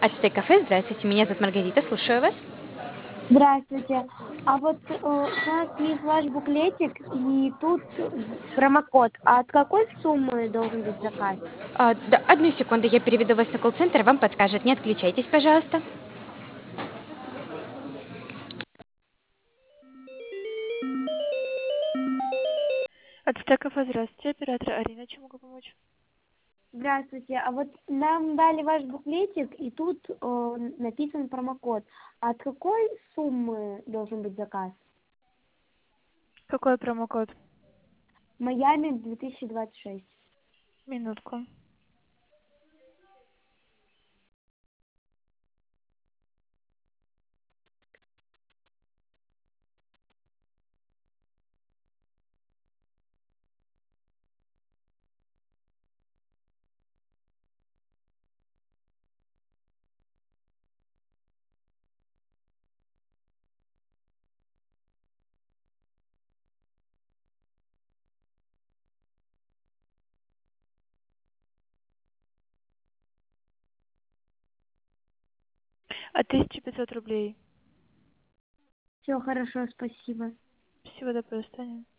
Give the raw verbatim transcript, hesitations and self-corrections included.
Ацтек кафе, здравствуйте, меня зовут Маргарита, слушаю вас. Здравствуйте. А вот э, у нас есть ваш буклетик, и тут в- промокод. А от какой суммы должен быть заказ? А, да, одну секунду, я переведу вас на колл-центр, вам подскажет. Не отключайтесь, пожалуйста. Ацтек кафе, здравствуйте, оператор Арина, чем могу помочь? Здравствуйте. А вот нам дали ваш буклетик, и тут э, написан промокод. А от какой суммы должен быть заказ? Какой промокод? Майами две тысячи двадцать шесть. Минутку. А тысяча пятьсот рублей. Все хорошо, спасибо. Всего доброго, Таня.